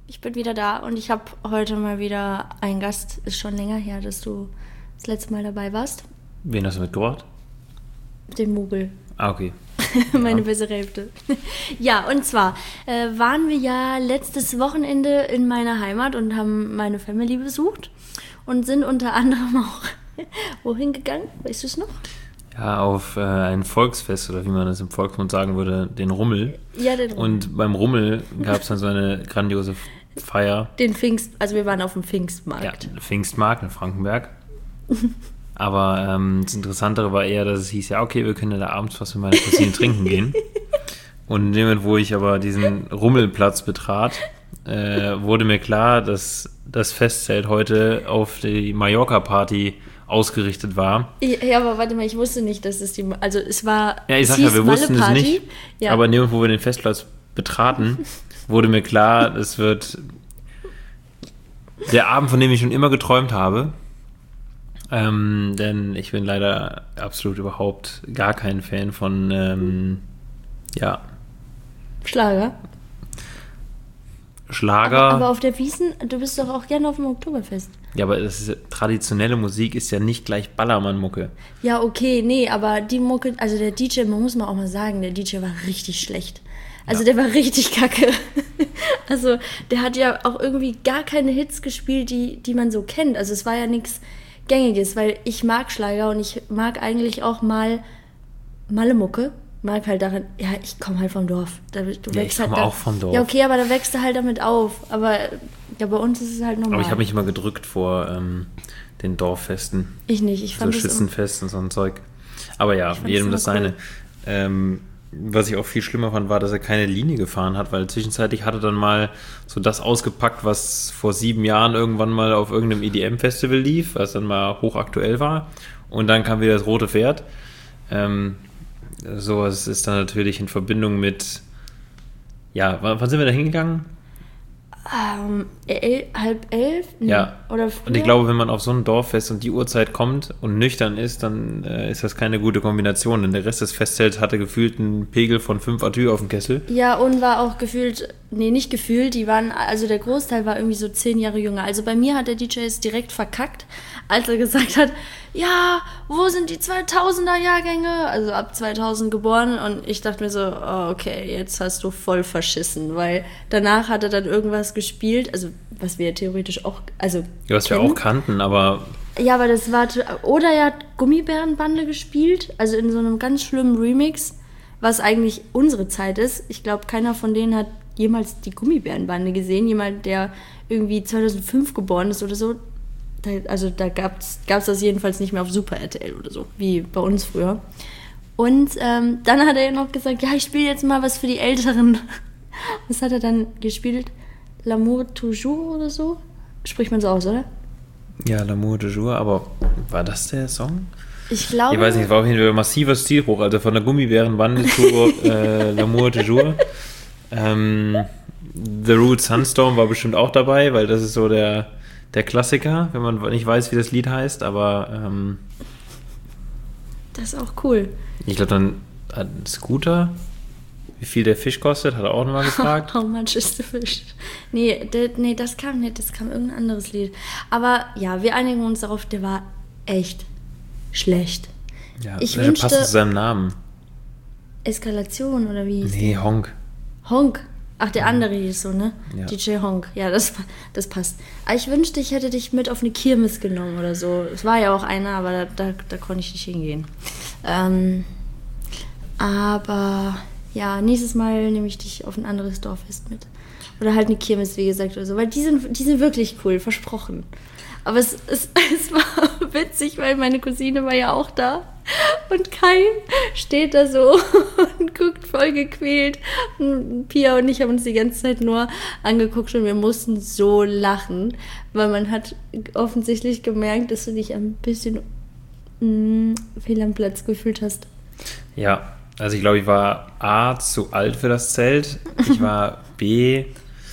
Ich bin wieder da und ich habe heute mal wieder einen Gast. Ist schon länger her, dass du das letzte Mal dabei warst. Wen hast du mitgebracht? Den Mugel. Ah, okay. Meine bessere Hälfte. Ja, und zwar waren wir ja letztes Wochenende in meiner Heimat und haben meine Family besucht und sind unter anderem auch wohin gegangen? Weißt du es noch? Ja, auf ein Volksfest oder wie man das im Volksmund sagen würde, den Rummel. Ja, den Rummel. Und beim Rummel gab es dann so eine grandiose Feier. Also wir waren auf dem Pfingstmarkt. Ja, Pfingstmarkt in Frankenberg. Aber das Interessantere war eher, dass es hieß, ja okay, wir können ja da abends was mit meiner Cousine trinken gehen. Und in dem Moment, wo ich aber diesen Rummelplatz betrat, wurde mir klar, dass das Festzelt heute auf die Mallorca-Party ausgerichtet war. Ja, aber warte mal, ich wusste nicht, dass es die... Also es war... Ja, ich es sag ja, hieß wir wussten es Malle-Party. nicht, Ja. aber in dem Moment, wo wir den Festplatz betraten, wurde mir klar, es wird der Abend, von dem ich schon immer geträumt habe. Denn ich bin leider absolut überhaupt gar kein Fan von Schlager. Schlager. Aber auf der Wiesn, du bist doch auch gerne auf dem Oktoberfest. Ja, aber traditionelle Musik ist ja nicht gleich Ballermann-Mucke. Ja, okay, nee, aber die Mucke, also der DJ, man muss mal auch mal sagen, der DJ war richtig schlecht. Also der war richtig kacke. Also der hat ja auch irgendwie gar keine Hits gespielt, die man so kennt. Also es war ja nichts Gängiges, weil ich mag Schlager und ich mag eigentlich auch mal Malle-Mucke. Mag halt daran, ja, ich komme halt vom Dorf. Ich komme auch vom Dorf. Ja, okay, aber da wächst du halt damit auf. Aber ja, bei uns ist es halt normal. Aber ich habe mich immer gedrückt vor den Dorffesten. Ich nicht, ich fand so Schützenfest und so ein Zeug. Aber ja, jedem das seine. Was ich auch viel schlimmer fand, war, dass er keine Linie gefahren hat, weil zwischenzeitlich hat er dann mal so das ausgepackt, was vor 7 Jahren irgendwann mal auf irgendeinem EDM-Festival lief, was dann mal hochaktuell war. Und dann kam wieder das rote Pferd. Sowas ist dann natürlich in Verbindung mit, ja, wann sind wir da hingegangen? 10:30? Ja. Oder früher? Und ich glaube, wenn man auf so ein Dorffest und die Uhrzeit kommt und nüchtern ist, dann ist das keine gute Kombination, denn der Rest des Festzelts hatte gefühlt einen Pegel von 5 Atü auf dem Kessel. Ja, und war auch gefühlt, nee, nicht gefühlt, also der Großteil war irgendwie so 10 Jahre jünger. Also bei mir hat der DJ es direkt verkackt, als er gesagt hat, ja, wo sind die 2000er-Jahrgänge? Also ab 2000 geboren. Und ich dachte mir so, oh, okay, jetzt hast du voll verschissen, weil danach hat er dann irgendwas gespielt, also was wir theoretisch auch, also ja, was wir auch kannten, aber... Ja, aber das war... Oder er hat Gummibärenbande gespielt, also in so einem ganz schlimmen Remix, was eigentlich unsere Zeit ist. Ich glaube, keiner von denen hat jemals die Gummibärenbande gesehen. Jemand, der irgendwie 2005 geboren ist oder so. Also da gab's das jedenfalls nicht mehr auf Super RTL oder so, wie bei uns früher. Und dann hat er ja noch gesagt, ja, ich spiele jetzt mal was für die Älteren. Was hat er dann gespielt? L'amour toujours oder so? Spricht man so aus, oder? Ja, L'amour toujours, aber war das der Song? Ich glaube... Ich weiß nicht, es war auf jeden Fall ein massiver Stilbruch, also von der Gummibärenbande zu L'amour toujours. The Root Sunstorm war bestimmt auch dabei, weil das ist so der Klassiker, wenn man nicht weiß, wie das Lied heißt, aber das ist auch cool. ich glaube dann Scooter, wie viel der Fisch kostet, hat er auch nochmal gefragt. How much is the fish? Nee, das kam nicht, das kam irgendein anderes Lied. Aber ja, wir einigen uns darauf, der war echt schlecht. Ja, ich der wünschte, passt zu seinem Namen. Eskalation oder wie hieß Nee, Honk. Honk. Ach, der andere hieß so, ne? Ja. DJ Honk. Ja, das passt. Aber ich wünschte, ich hätte dich mit auf eine Kirmes genommen oder so. Es war ja auch einer, aber da konnte ich nicht hingehen. Aber ja, nächstes Mal nehme ich dich auf ein anderes Dorffest mit. Oder halt eine Kirmes, wie gesagt, oder so. Weil die sind wirklich cool, versprochen. Aber es war witzig, weil meine Cousine war ja auch da. Und Kai steht da so und guckt voll gequält. Und Pia und ich haben uns die ganze Zeit nur angeguckt und wir mussten so lachen, weil man hat offensichtlich gemerkt, dass du dich ein bisschen fehl am Platz gefühlt hast. Ja, also ich glaube, ich war A, zu alt für das Zelt. Ich war B,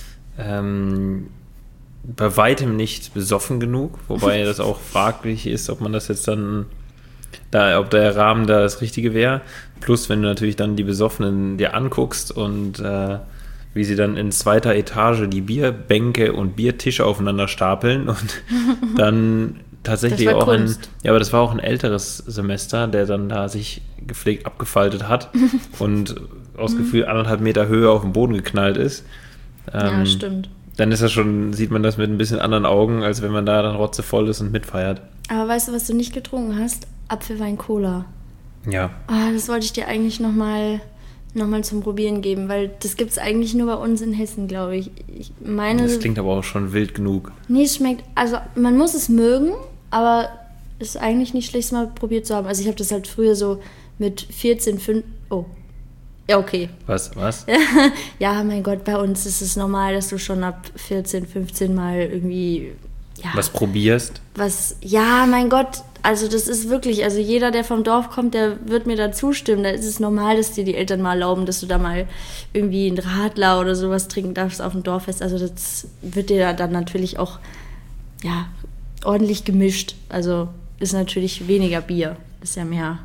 bei weitem nicht besoffen genug, wobei das auch fraglich ist, ob man das jetzt dann, ob der Rahmen da das Richtige wäre. Plus, wenn du natürlich dann die Besoffenen dir anguckst und wie sie dann in zweiter Etage die Bierbänke und Biertische aufeinander stapeln und dann tatsächlich Das war auch Kunst. ja, aber das war auch ein älteres Semester, der dann da sich gepflegt abgefaltet hat und aus Gefühl 1,5 Meter Höhe auf den Boden geknallt ist. Ja, stimmt. Dann ist das schon, sieht man das mit ein bisschen anderen Augen, als wenn man da dann rotzevoll ist und mitfeiert. Aber weißt du, was du nicht getrunken hast? Apfelwein Cola. Ja. Das wollte ich dir eigentlich nochmal zum Probieren geben, weil das gibt es eigentlich nur bei uns in Hessen, glaube ich. Ich meine, Das klingt aber auch schon wild genug. nee, es schmeckt, also man muss es mögen, aber es ist eigentlich nicht schlecht, es mal probiert zu haben. Also ich habe das halt früher so mit 14, 5, oh, ja, okay. Was? Ja, mein Gott, bei uns ist es normal, dass du schon ab 14, 15 mal irgendwie, ja, Was probierst? ja, mein Gott, also das ist wirklich, also jeder, der vom Dorf kommt, der wird mir da zustimmen. Da ist es normal, dass dir die Eltern mal erlauben, dass du da mal irgendwie einen Radler oder sowas trinken darfst auf dem Dorffest. Also das wird dir dann natürlich auch, ja, ordentlich gemischt. Also ist natürlich weniger Bier, ist ja mehr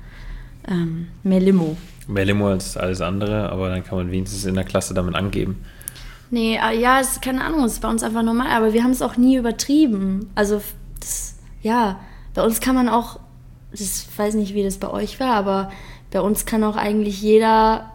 Limo. Mehr Limo als alles andere, aber dann kann man wenigstens in der Klasse damit angeben. Nee, ja, es ist keine Ahnung, es ist bei uns einfach normal, aber wir haben es auch nie übertrieben. Also, ja, bei uns kann man auch, ich weiß nicht, wie das bei euch war, aber bei uns kann auch eigentlich jeder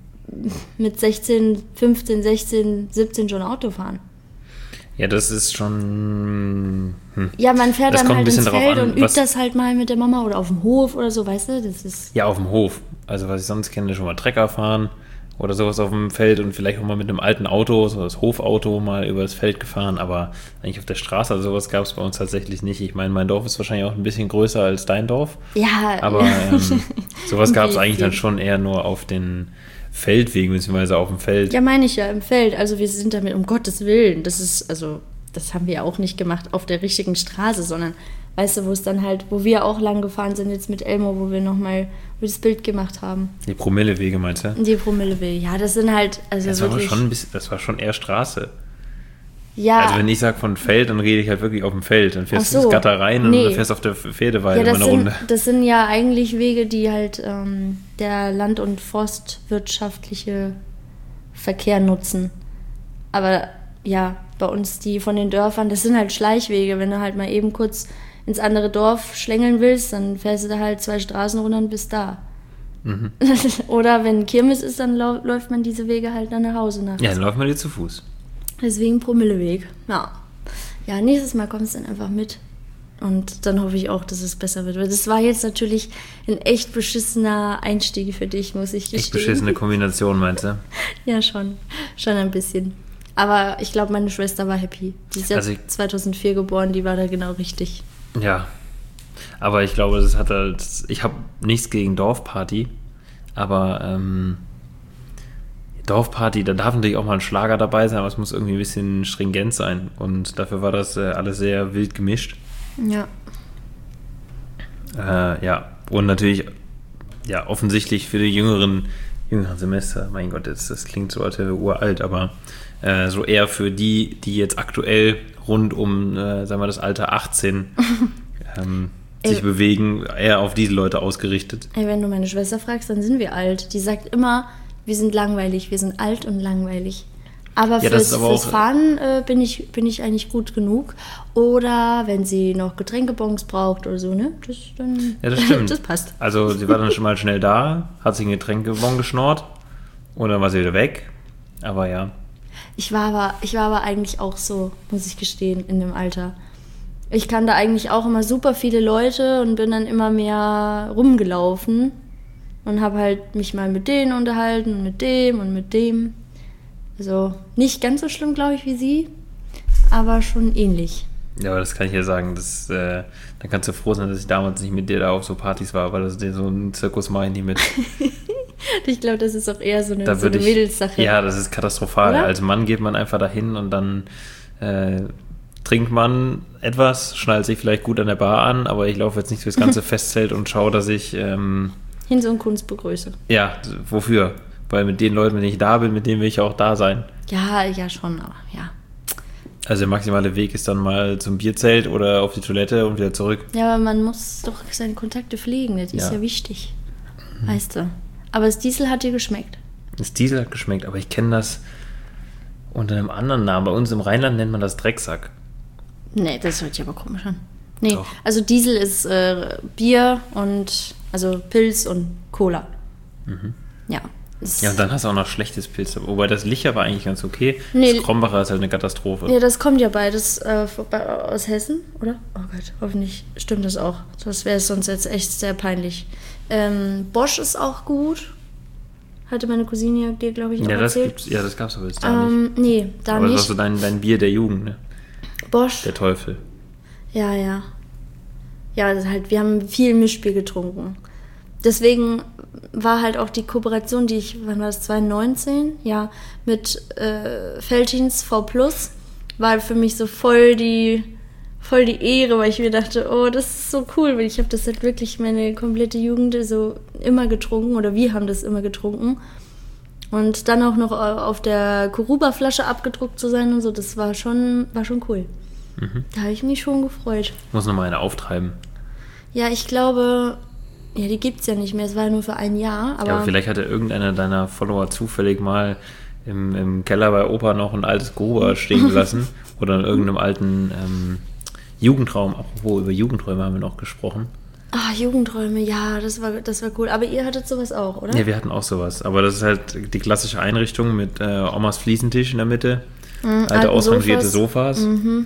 mit 16, 15, 16, 17 schon Auto fahren. Ja, das ist schon... Ja, man fährt Das dann kommt ein halt ins bisschen darauf Feld an, und übt was- das halt mal mit der Mama oder auf dem Hof oder so, weißt du, das ist... Ja, auf dem Hof. Also was ich sonst kenne, schon mal Trecker fahren oder sowas auf dem Feld und vielleicht auch mal mit einem alten Auto, so das Hofauto mal über das Feld gefahren, aber eigentlich auf der Straße, also sowas gab es bei uns tatsächlich nicht. Ich meine, mein Dorf ist wahrscheinlich auch ein bisschen größer als dein Dorf, Ja, aber sowas gab es Ein eigentlich dann bisschen. schon eher nur auf den Feldwegen, beziehungsweise auf dem Feld. Ja, meine ich ja, im Feld. Also wir sind damit, um Gottes Willen, das ist, also, das haben wir auch nicht gemacht auf der richtigen Straße, sondern, weißt du, wo es dann halt, wo wir auch lang gefahren sind jetzt mit Elmo, wo wir nochmal das Bild gemacht haben. Die Promillewege, meinst du? Die Promillewege, ja, das sind halt, also Das war aber wirklich, schon ein bisschen, das war schon eher Straße. ja, Also wenn ich sage von Feld, dann rede ich halt wirklich auf dem Feld. Dann fährst Ach du ins so. Gatter rein und Nee. dann fährst du auf der Pferdeweide ja, mal eine Runde. das sind ja eigentlich Wege, die halt der land- und forstwirtschaftliche Verkehr nutzen. Aber ja, bei uns die von den Dörfern, das sind halt Schleichwege. Wenn du halt mal eben kurz ins andere Dorf schlängeln willst, dann fährst du da halt 2 Straßen runter und bist da. Mhm. Oder wenn Kirmes ist, dann läuft man diese Wege halt dann nach Hause nach. Ja, dann läuft man dir zu Fuß. Deswegen Promilleweg. Ja. Ja, nächstes Mal kommst du dann einfach mit. Und dann hoffe ich auch, dass es besser wird. Weil das war jetzt natürlich ein echt beschissener Einstieg für dich, muss ich gestehen. Echt beschissene Kombination, meinst du? Ja, schon. Schon ein bisschen. Aber ich glaube, meine Schwester war happy. Die ist ja Also 2004 geboren, die war da genau richtig. Ja. Aber ich glaube, das hat halt. Ich habe nichts gegen Dorfparty, aber Dorfparty, da darf natürlich auch mal ein Schlager dabei sein, aber es muss irgendwie ein bisschen stringent sein. Und dafür war das alles sehr wild gemischt. Ja. Ja, und natürlich, ja, offensichtlich für die jüngeren Semester, mein Gott, das klingt so, als wäre wir uralt, aber so eher für die jetzt aktuell rund um, sagen wir, das Alter 18 sich Ey. bewegen, eher auf diese Leute ausgerichtet. Ey, wenn du meine Schwester fragst, dann sind wir alt. Die sagt immer, wir sind langweilig, wir sind alt und langweilig. Aber Ja, das ist aber fürs auch- Fahren bin ich eigentlich gut genug. Oder wenn sie noch Getränkebons braucht oder so, ne? Ja, das stimmt. Das passt. Also sie war dann schon mal schnell da, hat sich ein Getränkebon geschnort und dann war sie wieder weg. Aber ja, Ich war aber eigentlich auch so, muss ich gestehen, in dem Alter. Ich kannte eigentlich auch immer super viele Leute und bin dann immer mehr rumgelaufen und habe halt mich mal mit denen unterhalten und mit dem und mit dem. Also nicht ganz so schlimm, glaube ich, wie sie, aber schon ähnlich. ja, aber das kann ich ja sagen, da kannst du froh sein, dass ich damals nicht mit dir da auf so Partys war, weil das so ein Zirkus mache ich nie mit. Ich glaube, das ist auch eher so eine, Da so würde eine ich, Mädelssache. ja, das ist katastrophal. Oder? Als Mann geht man einfach dahin und dann trinkt man etwas, schnallt sich vielleicht gut an der Bar an, aber ich laufe jetzt nicht durchs ganze Festzelt und schaue, dass ich, Hinz und Kunst begrüße. ja, wofür? Weil mit den Leuten, wenn ich da bin, mit denen will ich auch da sein. Ja, schon, aber ja. Also der maximale Weg ist dann mal zum Bierzelt oder auf die Toilette und wieder zurück. Ja, aber man muss doch seine Kontakte pflegen, das ist Ja. ja wichtig. Weißt du. Aber das Diesel hat dir geschmeckt. Das Diesel hat geschmeckt, aber ich kenne das unter einem anderen Namen. Bei uns im Rheinland nennt man das Drecksack. Nee, das hört sich aber komisch an. Nee, Doch. also Diesel ist Bier und, also Pilz und Cola. Ja. Ja, und dann hast du auch noch schlechtes Pilz. Wobei das Licher war eigentlich ganz okay. Nee. Das Krombacher ist halt eine Katastrophe. Ja, das kommt ja beides aus Hessen, oder? Oh Gott, hoffentlich stimmt das auch. Das wäre sonst jetzt echt sehr peinlich. Bosch ist auch gut. Hatte meine Cousine dir, glaube ich, auch erzählt. Das gab's aber jetzt da nicht. Nee, da Aber nicht. das ist so dein Bier der Jugend, ne? Bosch. Der Teufel. Ja. Ja, also halt, wir haben viel Mischbier getrunken. Deswegen war halt auch die Kooperation, die ich, wann war das, 2019? Ja, mit Veltins V+, war für mich so voll die Ehre, weil ich mir dachte, oh, das ist so cool, weil ich habe das halt wirklich meine komplette Jugend so immer getrunken, oder wir haben das immer getrunken. Und dann auch noch auf der Koruba-Flasche abgedruckt zu sein und so, das war schon cool. Da habe ich mich schon gefreut. Ich muss nochmal eine auftreiben. Ja, ich glaube, ja, die gibt's ja nicht mehr. Es war ja nur für ein Jahr. Aber Vielleicht hatte irgendeiner deiner Follower zufällig mal im Keller bei Opa noch ein altes Gruber stehen gelassen. Oder in irgendeinem alten Jugendraum. Apropos, über Jugendräume haben wir noch gesprochen. Jugendräume, ja, das war cool. Aber ihr hattet sowas auch, oder? Ja, wir hatten auch sowas. Aber das ist halt die klassische Einrichtung mit Omas Fliesentisch in der Mitte. Alte ausrangierte Sofas.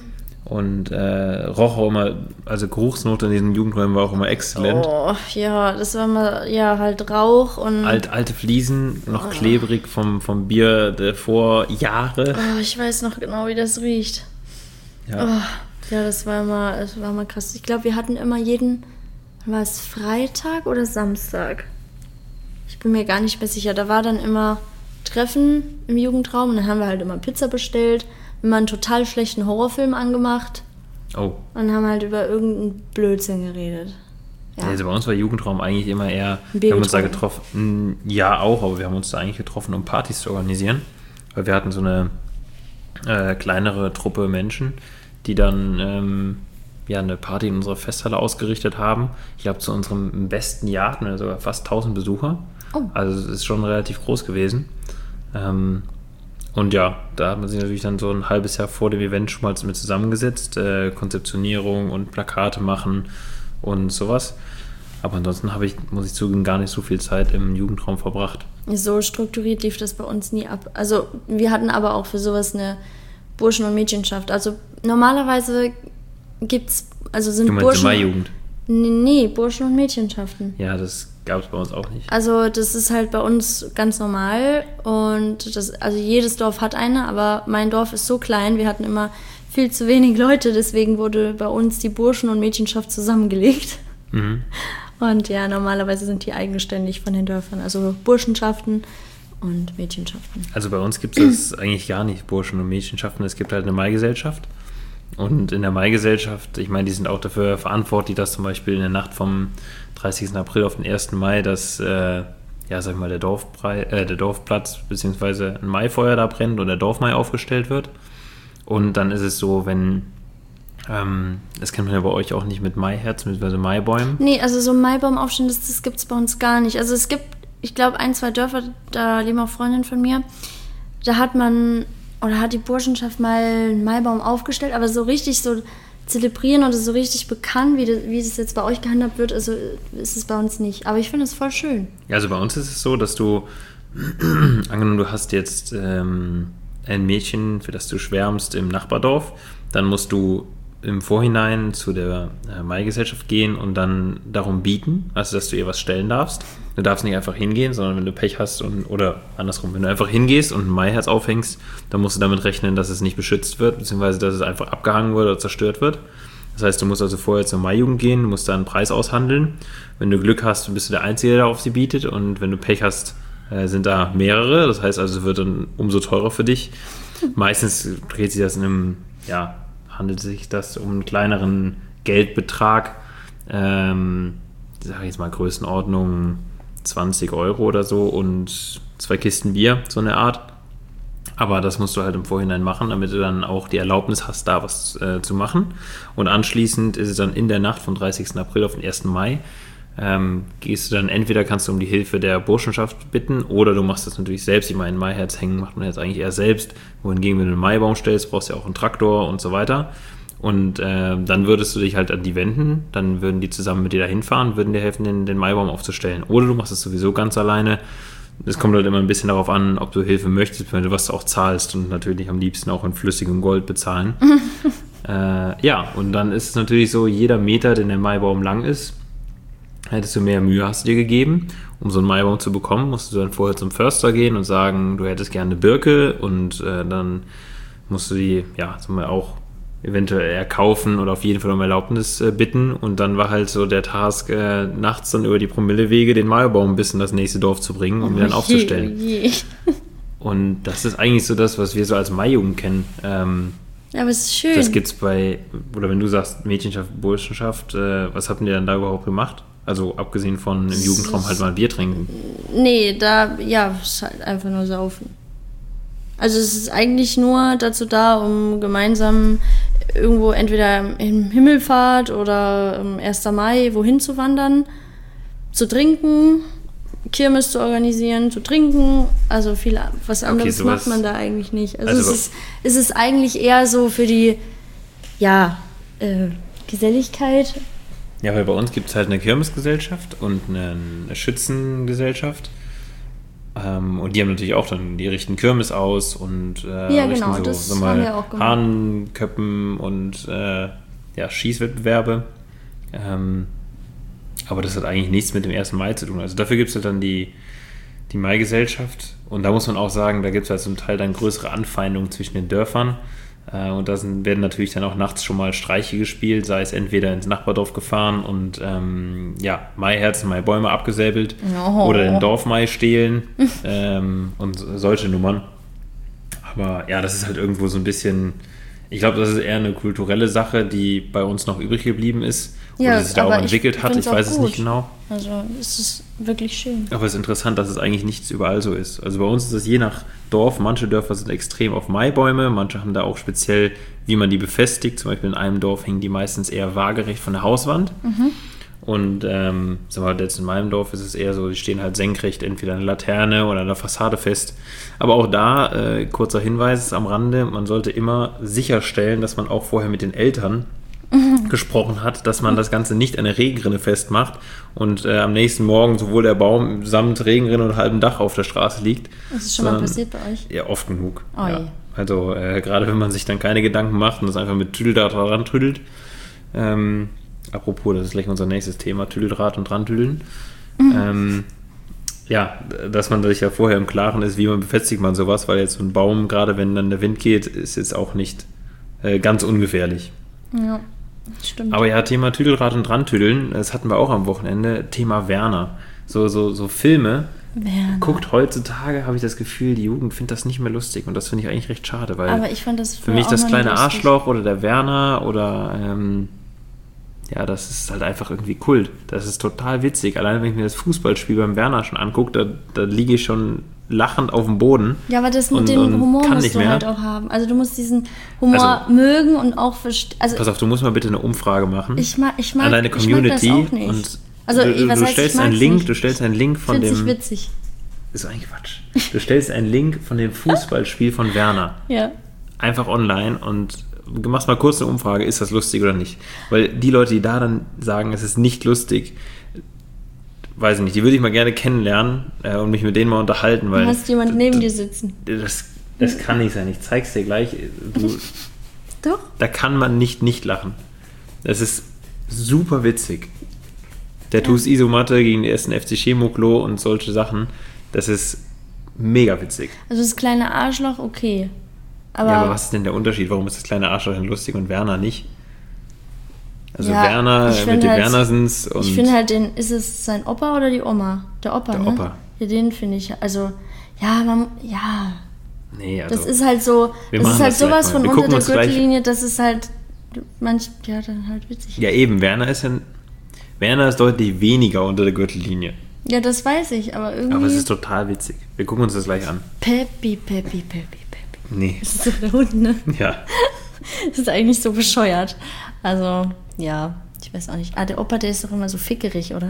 Und roch auch immer, also Geruchsnote in diesen Jugendräumen war auch immer exzellent. Oh, ja, das war mal, ja, halt Rauch und... Alte Fliesen, noch klebrig vom Bier der Vorjahre. Oh, ich weiß noch genau, wie das riecht. Ja. Oh, ja, das war mal krass. Ich glaube, wir hatten immer war es Freitag oder Samstag? Ich bin mir gar nicht mehr sicher. Da war dann immer Treffen im Jugendraum und dann haben wir halt immer Pizza bestellt, immer einen total schlechten Horrorfilm angemacht. Oh. Und haben halt über irgendeinen Blödsinn geredet. Ja. Also bei uns war Jugendraum eigentlich immer eher, Ein Bier wir haben uns da getrunken. getroffen, ja auch, aber wir haben uns da eigentlich getroffen, um Partys zu organisieren. Weil wir hatten so eine kleinere Truppe Menschen, die dann eine Party in unserer Festhalle ausgerichtet haben. Ich glaube, zu unserem besten Jahr hatten wir sogar fast 1000 Besucher. Oh. Also es ist schon relativ groß gewesen. Und ja, da hat man sich natürlich dann so ein halbes Jahr vor dem Event schon mal mit zusammengesetzt. Konzeptionierung und Plakate machen und sowas. Aber ansonsten habe ich, muss ich zugeben, gar nicht so viel Zeit im Jugendraum verbracht. So strukturiert lief das bei uns nie ab. Also wir hatten aber auch für sowas eine Burschen- und Mädchenschaft. Also normalerweise gibt's, also sind Du meinst Burschen... Mai-Jugend? Nee, Burschen- und Mädchenschaften. Ja, das gab es bei uns auch nicht. Also das ist halt bei uns ganz normal und also jedes Dorf hat eine, aber mein Dorf ist so klein, wir hatten immer viel zu wenig Leute, deswegen wurde bei uns die Burschen- und Mädchenschaft zusammengelegt. Und ja, normalerweise sind die eigenständig von den Dörfern, also Burschenschaften und Mädchenschaften. Also bei uns gibt es eigentlich gar nicht, Burschen- und Mädchenschaften. Es gibt halt eine Maigesellschaft. Und in der Maigesellschaft, ich meine, die sind auch dafür verantwortlich, dass zum Beispiel in der Nacht vom 30. April auf den 1. Mai das, sag ich mal, der Dorfplatz bzw. ein Maifeuer da brennt und der Dorfmai aufgestellt wird. Und dann ist es so, wenn, das kennt man ja bei euch auch nicht mit Maiherz bzw. Maibäumen. Nee, also so Maibaum aufstellen, das gibt es bei uns gar nicht. Also es gibt, ich glaube, 1, 2 Dörfer, da leben auch Freundinnen von mir, da hat die Burschenschaft mal einen Maibaum aufgestellt, aber so richtig so zelebrieren oder so richtig bekannt, wie das jetzt bei euch gehandhabt wird, also ist es bei uns nicht. Aber ich finde es voll schön. Ja, also bei uns ist es so, dass du, angenommen, du hast jetzt ein Mädchen, für das du schwärmst im Nachbardorf, dann musst du im Vorhinein zu der Maigesellschaft gehen und dann darum bieten, also dass du ihr was stellen darfst. Du darfst nicht einfach hingehen, sondern wenn du Pech hast oder andersrum, wenn du einfach hingehst und ein Maiherz aufhängst, dann musst du damit rechnen, dass es nicht beschützt wird, beziehungsweise dass es einfach abgehangen wird oder zerstört wird. Das heißt, du musst also vorher zur Maijugend gehen, du musst da einen Preis aushandeln. Wenn du Glück hast, bist du der Einzige, der auf sie bietet, und wenn du Pech hast, sind da mehrere. Das heißt also, es wird dann umso teurer für dich. Meistens dreht sich das handelt sich das um einen kleineren Geldbetrag, sage ich jetzt mal Größenordnung 20 Euro oder so und 2 Kisten Bier, so eine Art. Aber das musst du halt im Vorhinein machen, damit du dann auch die Erlaubnis hast, da was zu machen. Und anschließend ist es dann in der Nacht vom 30. April auf den 1. Mai, gehst du dann, entweder kannst du um die Hilfe der Burschenschaft bitten oder du machst das natürlich selbst. Ich meine, ein Maiherz hängen macht man jetzt eigentlich eher selbst. Wohingegen, wenn du einen Maibaum stellst, brauchst du ja auch einen Traktor und so weiter. Und dann würdest du dich halt an die wenden, dann würden die zusammen mit dir da hinfahren, würden dir helfen, den Maibaum aufzustellen. Oder du machst es sowieso ganz alleine. Es kommt halt immer ein bisschen darauf an, ob du Hilfe möchtest, was du auch zahlst und natürlich am liebsten auch in flüssigem Gold bezahlen. Ja, und dann ist es natürlich so, jeder Meter, den der Maibaum lang ist, hättest du mehr Mühe, hast du dir gegeben. Um so einen Maibaum zu bekommen, musst du dann vorher zum Förster gehen und sagen, du hättest gerne eine Birke und dann musst du die, ja, sagen wir auch eventuell erkaufen oder auf jeden Fall um Erlaubnis bitten. Und dann war halt so der Task, nachts dann über die Promillewege den Maibaum bis in das nächste Dorf zu bringen, um ihn dann aufzustellen. Und das ist eigentlich so das, was wir so als Maijugend kennen. Ja, aber es ist schön. Das gibt's oder wenn du sagst Mädchenschaft, Burschenschaft, was habt ihr dann da überhaupt gemacht? Also abgesehen von im Jugendraum halt mal Bier trinken. Nee, ist halt einfach nur saufen. Also es ist eigentlich nur dazu da, um gemeinsam irgendwo entweder im Himmelfahrt oder 1. Mai wohin zu wandern, zu trinken, Kirmes zu organisieren, zu trinken, also viel was anderes macht man da eigentlich nicht. Also es ist eigentlich eher so für die, Geselligkeit. Ja, weil bei uns gibt es halt eine Kirmesgesellschaft und eine Schützengesellschaft. Und die haben natürlich auch dann, die richten Kirmes aus und genau, das haben wir auch gemacht. Hahnenköppen und Schießwettbewerbe. Aber das hat eigentlich nichts mit dem 1. Mai zu tun. Also dafür gibt es halt dann die Mai-Gesellschaft. Und da muss man auch sagen, da gibt es halt zum Teil dann größere Anfeindungen zwischen den Dörfern. Und da werden natürlich dann auch nachts schon mal Streiche gespielt, sei es entweder ins Nachbardorf gefahren und Maiherzen, Maibäume abgesäbelt oder den Dorfmai stehlen und solche Nummern. Aber ja, das ist halt irgendwo so ein bisschen, ich glaube, das ist eher eine kulturelle Sache, die bei uns noch übrig geblieben ist oder sich da auch entwickelt hat. Ich weiß es nicht genau. Also es ist wirklich schön. Aber es ist interessant, dass es eigentlich nicht überall so ist. Also bei uns ist es je nach Dorf, manche Dörfer sind extrem auf Maibäume, manche haben da auch speziell, wie man die befestigt. Zum Beispiel in einem Dorf hängen die meistens eher waagerecht von der Hauswand. Mhm. Und jetzt in meinem Dorf ist es eher so, die stehen halt senkrecht, entweder an der Laterne oder an der Fassade fest. Aber auch da, kurzer Hinweis am Rande, man sollte immer sicherstellen, dass man auch vorher mit den Eltern gesprochen hat, dass man das Ganze nicht an der Regenrinne festmacht und am nächsten Morgen sowohl der Baum samt Regenrinne und halbem Dach auf der Straße liegt. Das ist schon mal passiert bei euch? Ja, oft genug. Oh, ja. Also gerade wenn man sich dann keine Gedanken macht und das einfach mit Tüdeldraht dran tüdelt. Apropos, das ist gleich unser nächstes Thema, Tüdeldraht und dran tüdeln. Dass man sich ja vorher im Klaren ist, wie man befestigt man sowas, weil jetzt so ein Baum, gerade wenn dann der Wind geht, ist jetzt auch nicht ganz ungefährlich. Ja. Stimmt. Aber ja, Thema Tüdeldraht und Drantüdeln, das hatten wir auch am Wochenende. Thema Werner. So Filme. Werner. Guckt heutzutage, habe ich das Gefühl, die Jugend findet das nicht mehr lustig. Und das finde ich eigentlich recht schade, weil aber ich fand das für mich das kleine Arschloch oder der Werner oder das ist halt einfach irgendwie Kult. Das ist total witzig. Allein wenn ich mir das Fußballspiel beim Werner schon angucke, da liege ich schon lachend auf dem Boden. Ja, aber den Humor musst du halt auch haben. Also du musst diesen Humor mögen und auch verstehen. Also, pass auf, du musst mal bitte eine Umfrage machen. Ich mag an deine Community. Ich mag das auch nicht. Und also, du stellst einen Link, von dem... Finde ich witzig. Ist eigentlich Quatsch. Du stellst einen Link von dem Fußballspiel von Werner. Ja. Einfach online und du machst mal kurz eine Umfrage, ist das lustig oder nicht? Weil die Leute, die da dann sagen, es ist nicht lustig, weiß ich nicht, die würde ich mal gerne kennenlernen und mich mit denen mal unterhalten, weil... Du hast jemand neben dir sitzen. Das kann nicht sein, ich zeig's dir gleich. Doch. Da kann man nicht lachen. Das ist super witzig. Der TuS Isomatte gegen den 1. FC Chemoklo und solche Sachen, das ist mega witzig. Also das kleine Arschloch, okay. Aber was ist denn der Unterschied? Warum ist das kleine Arschloch denn lustig und Werner nicht? Also Werner mit den Wernersens und... Ich finde halt ist es sein Opa oder die Oma? Der Opa, Der Opa. Ja, den finde ich, also, Nee, also... Das ist halt so, das ist halt sowas von unter der Gürtellinie, das ist halt, dann halt witzig. Ja eben, Werner ist deutlich weniger unter der Gürtellinie. Ja, das weiß ich, aber irgendwie... Aber es ist total witzig. Wir gucken uns das gleich an. Peppi. Nee. Das ist so der Hund, ne? Ja. Das ist eigentlich so bescheuert. Also, ja, ich weiß auch nicht. Der Opa, der ist doch immer so fickerig, oder?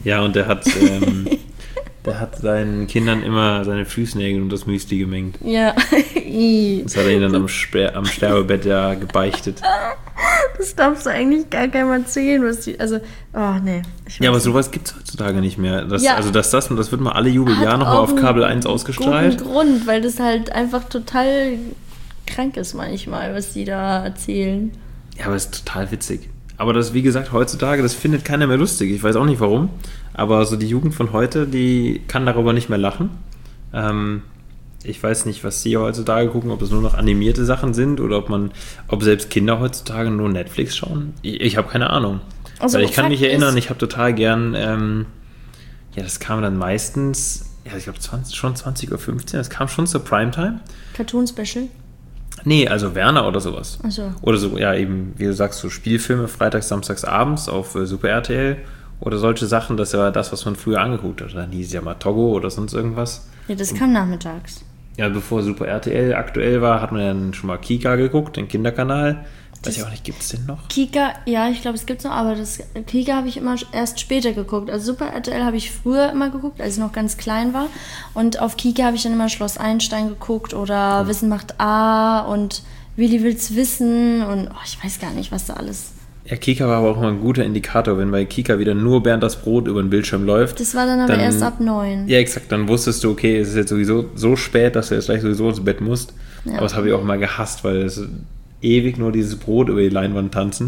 Ja, und der hat seinen Kindern immer seine Fußnägel und das Müsli gemengt. Ja. Das hat er ihnen dann am Sterbebett ja gebeichtet. Das darfst du eigentlich gar keinem erzählen, was die, also, oh nee. Ja, aber sowas gibt es heutzutage nicht mehr. Das wird mal alle Hat Jubeljahr nochmal auch auf Kabel 1 einen ausgestrahlt. guten Grund, weil das halt einfach total krank ist manchmal, was die da erzählen. Ja, aber es ist total witzig. Aber das, wie gesagt, heutzutage, das findet keiner mehr lustig. Ich weiß auch nicht warum. Aber so die Jugend von heute, die kann darüber nicht mehr lachen. Ich weiß nicht, was sie heutzutage gucken, ob es nur noch animierte Sachen sind oder ob selbst Kinder heutzutage nur Netflix schauen. Ich habe keine Ahnung. Also, weil ich kann mich erinnern, ich habe total gern, das kam dann meistens, ich glaube schon 20:15 Uhr, das kam schon zur Primetime. Cartoon-Special? Nee, also Werner oder sowas. Ach so. Oder so, ja eben, wie du sagst, so Spielfilme freitags, samstags abends auf Super RTL oder solche Sachen, das war das, was man früher angeguckt hat. Dann hieß es ja mal Togo oder sonst irgendwas. Ja, das kam nachmittags. Ja, bevor Super RTL aktuell war, hat man dann schon mal Kika geguckt, den Kinderkanal. Weiß ich auch nicht, gibt es den noch? Kika, ja, ich glaube, es gibt es noch, aber das Kika habe ich immer erst später geguckt. Also Super RTL habe ich früher immer geguckt, als ich noch ganz klein war. Und auf Kika habe ich dann immer Schloss Einstein geguckt oder Wissen macht A und Willi will's wissen und ich weiß gar nicht, was da alles. Ja, Kika war aber auch immer ein guter Indikator, wenn bei Kika wieder nur Bernd das Brot über den Bildschirm läuft. Das war dann aber erst ab 9. Ja, exakt. Dann wusstest du, okay, es ist jetzt sowieso so spät, dass du jetzt gleich sowieso ins Bett musst. Ja. Aber das habe ich auch mal gehasst, weil es ewig nur dieses Brot über die Leinwand tanzen.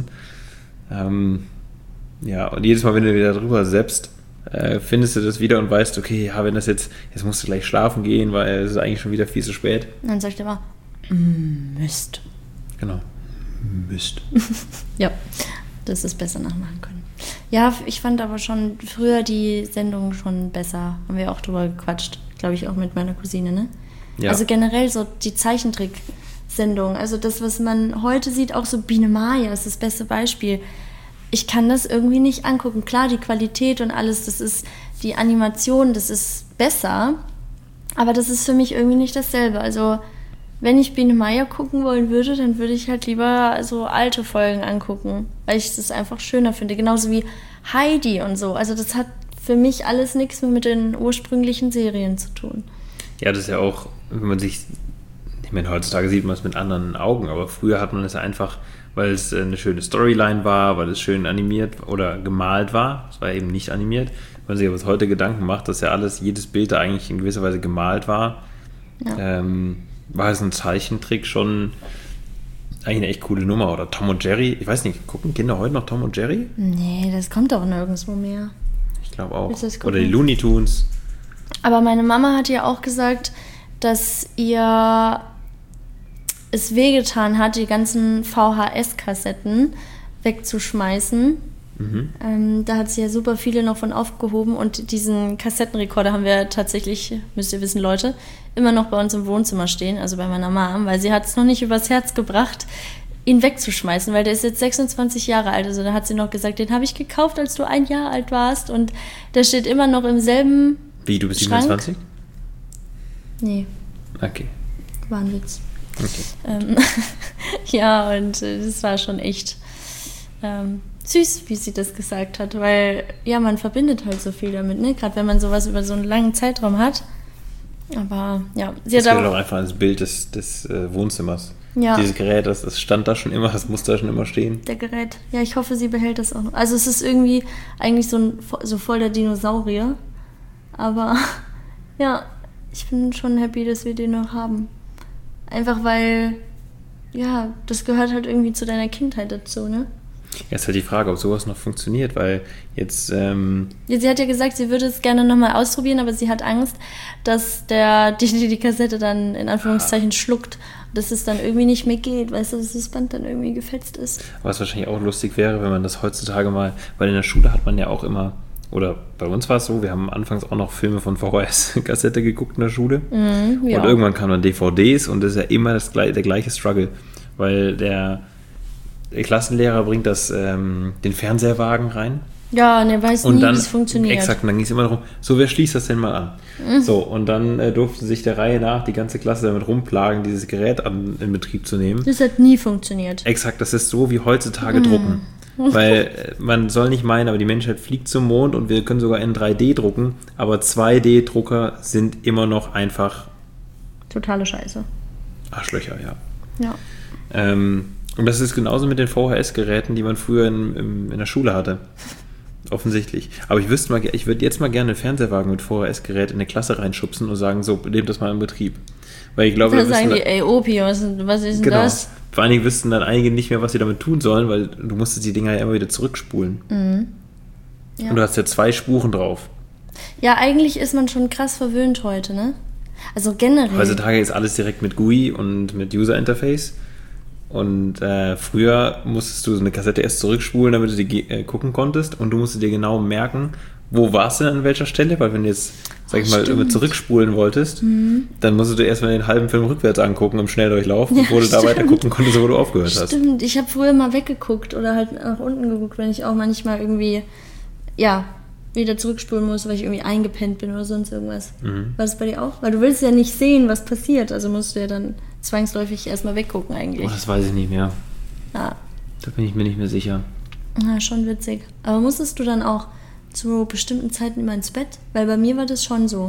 Ja, und jedes Mal, wenn du wieder drüber selbst findest du das wieder und weißt, okay, ja, wenn das jetzt musst du gleich schlafen gehen, weil es ist eigentlich schon wieder viel zu spät. Und dann sagt er mal, Mist. Genau. Mist. Ja, das ist besser nachmachen können. Ja, ich fand aber schon früher die Sendung schon besser. Haben wir auch drüber gequatscht, glaube ich, auch mit meiner Cousine, ne? Ja. Also generell so die Zeichentrick-Sendung, also das, was man heute sieht, auch so Biene Maya ist das beste Beispiel. Ich kann das irgendwie nicht angucken. Klar, die Qualität und alles, das ist die Animation, das ist besser, aber das ist für mich irgendwie nicht dasselbe. Also wenn ich Biene Maya gucken wollen würde, dann würde ich halt lieber so alte Folgen angucken, weil ich das einfach schöner finde. Genauso wie Heidi und so. Also das hat für mich alles nichts mehr mit den ursprünglichen Serien zu tun. Ja, das ist ja auch, wenn man sich, ich meine, heutzutage sieht man es mit anderen Augen, aber früher hat man es ja einfach, weil es eine schöne Storyline war, weil es schön animiert oder gemalt war. Es war eben nicht animiert. Wenn man sich aber heute Gedanken macht, dass ja jedes Bild da eigentlich in gewisser Weise gemalt war, ja. War es ein Zeichentrick schon eigentlich eine echt coole Nummer. Oder Tom und Jerry, ich weiß nicht, gucken Kinder heute noch Tom und Jerry? Nee, das kommt doch nirgendwo mehr. Ich glaube auch. Oder die Looney Tunes. Aber meine Mama hat ja auch gesagt, dass ihr es wehgetan hat, die ganzen VHS-Kassetten wegzuschmeißen. Da hat sie ja super viele noch von aufgehoben und diesen Kassettenrekorder haben wir tatsächlich, müsst ihr wissen, Leute, immer noch bei uns im Wohnzimmer stehen, also bei meiner Mom, weil sie hat es noch nicht übers Herz gebracht, ihn wegzuschmeißen, weil der ist jetzt 26 Jahre alt, also da hat sie noch gesagt, den habe ich gekauft, als du 1 Jahr alt warst und der steht immer noch im selben Wie, du bist Schrank. 27? Nee. Okay. War ein Witz. Okay. Ja, und das war schon echt süß, wie sie das gesagt hat, weil ja, man verbindet halt so viel damit, ne? Gerade wenn man sowas über so einen langen Zeitraum hat. Aber ja, sie das hat gehört auch einfach ins Bild des Wohnzimmers. Ja. Dieses Gerät, das stand da schon immer, das muss da schon immer stehen. Der Gerät. Ja, ich hoffe, sie behält das auch noch. Also es ist irgendwie eigentlich so voll der Dinosaurier. Aber ja, ich bin schon happy, dass wir den noch haben. Einfach weil, ja, das gehört halt irgendwie zu deiner Kindheit dazu, ne? Jetzt ist halt die Frage, ob sowas noch funktioniert, weil jetzt... Ja, sie hat ja gesagt, sie würde es gerne nochmal ausprobieren, aber sie hat Angst, dass die Kassette dann in Anführungszeichen schluckt, dass es dann irgendwie nicht mehr geht, weißt du, dass das Band dann irgendwie gefetzt ist. Was wahrscheinlich auch lustig wäre, wenn man das heutzutage mal... Weil in der Schule hat man ja auch immer... Oder bei uns war es so, wir haben anfangs auch noch Filme von VHS-Kassette geguckt in der Schule. Ja. Und irgendwann kamen dann DVDs und das ist ja immer der gleiche Struggle, weil der Klassenlehrer bringt den Fernseherwagen rein. Ja, und er weiß und nie, dann, wie es funktioniert. Exakt, und dann ging es immer darum, so, wer schließt das denn mal an? So, und dann durfte sich der Reihe nach die ganze Klasse damit rumplagen, dieses Gerät in Betrieb zu nehmen. Das hat nie funktioniert. Exakt, das ist so wie heutzutage drucken. Weil man soll nicht meinen, aber die Menschheit fliegt zum Mond und wir können sogar in 3D drucken, aber 2D-Drucker sind immer noch einfach Totale Scheiße. Arschlöcher, ja. Ja. Und das ist genauso mit den VHS-Geräten, die man früher in der Schule hatte. Offensichtlich. Aber ich würde jetzt mal gerne einen Fernseherwagen mit VHS-Gerät in eine Klasse reinschubsen und sagen, so, nehmt das mal in Betrieb. Weil ich glaube, Da sagen die, ey, Opi, was ist denn das? Vor allen Dingen wüssten dann einige nicht mehr, was sie damit tun sollen, weil du musstest die Dinger ja immer wieder zurückspulen. Mhm. Ja. Und du hast ja 2 Spuren drauf. Ja, eigentlich ist man schon krass verwöhnt heute, ne? Also generell. Heutzutage ist alles direkt mit GUI und mit User Interface. Und früher musstest du so eine Kassette erst zurückspulen, damit du die gucken konntest. Und du musstest dir genau merken, wo warst du denn an welcher Stelle. Weil wenn du jetzt, sag ich mal, immer zurückspulen wolltest, dann musstest du erstmal den halben Film rückwärts angucken im Schnelldurchlauf, bevor du da weiter gucken konntest, wo du aufgehört hast. Stimmt, ich habe früher mal weggeguckt oder halt nach unten geguckt, wenn ich auch manchmal irgendwie, ja, wieder zurückspulen muss, weil ich irgendwie eingepennt bin oder sonst irgendwas. War das bei dir auch? Weil du willst ja nicht sehen, was passiert, also musst du ja dann zwangsläufig erstmal weggucken eigentlich. Oh, das weiß ich nicht mehr. Ja. Da bin ich mir nicht mehr sicher. Ja, schon witzig. Aber musstest du dann auch zu bestimmten Zeiten immer ins Bett? Weil bei mir war das schon so.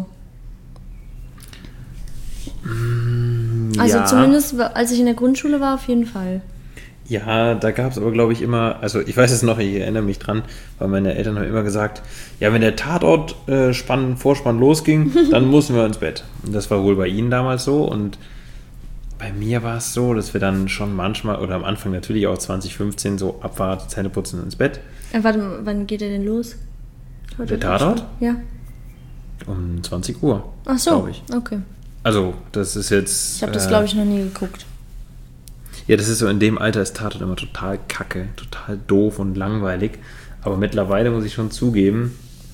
Also zumindest, als ich in der Grundschule war, auf jeden Fall. Ja, da gab es aber, glaube ich, immer, also ich weiß es noch, ich erinnere mich dran, weil meine Eltern haben immer gesagt, ja, wenn der Tatort Vorspann losging, dann mussten wir ins Bett. Und das war wohl bei ihnen damals so und bei mir war es so, dass wir dann schon manchmal, oder am Anfang natürlich auch 2015, so Abfahrt, Zähneputzen ins Bett. Warte, wann geht der denn los? Der Tatort? Ja. Um 20 Uhr. Ach so, glaube ich. Okay. Also, das ist jetzt... Ich habe das, glaube ich, noch nie geguckt. Ja, das ist so, in dem Alter ist Tatort immer total kacke, total doof und langweilig. Aber mittlerweile muss ich schon zugeben,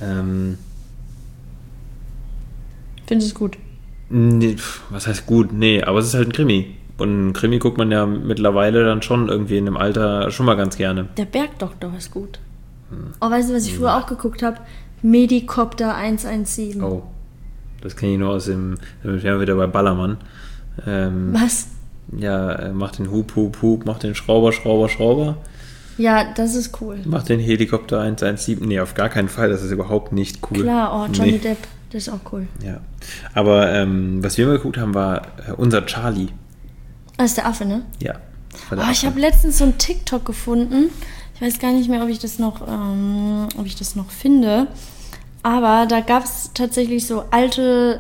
Findest du es gut? nee, was heißt gut? Nee, aber es ist halt ein Krimi. Und ein Krimi guckt man ja mittlerweile dann schon irgendwie in dem Alter schon mal ganz gerne. Der Bergdoktor ist gut. Oh, weißt du, was ich früher auch geguckt habe? Medicopter 117. Oh, das kenne ich nur aus dem, wir wären wieder bei Ballermann. Was? Ja, macht den Hup, Hup, Hup, macht den Schrauber, Schrauber, Schrauber. Ja, das ist cool. Macht den Helikopter 117. Nee, auf gar keinen Fall, das ist überhaupt nicht cool. Klar, oh, Johnny Depp, das ist auch cool. Ja, aber was wir mal geguckt haben, war unser Charlie. Das ist der Affe, ne? Ja. Das war der Oh, ich Affe. habe letztens so ein TikTok gefunden. Ich weiß gar nicht mehr, ob ich das noch finde. Aber da gab es tatsächlich so alte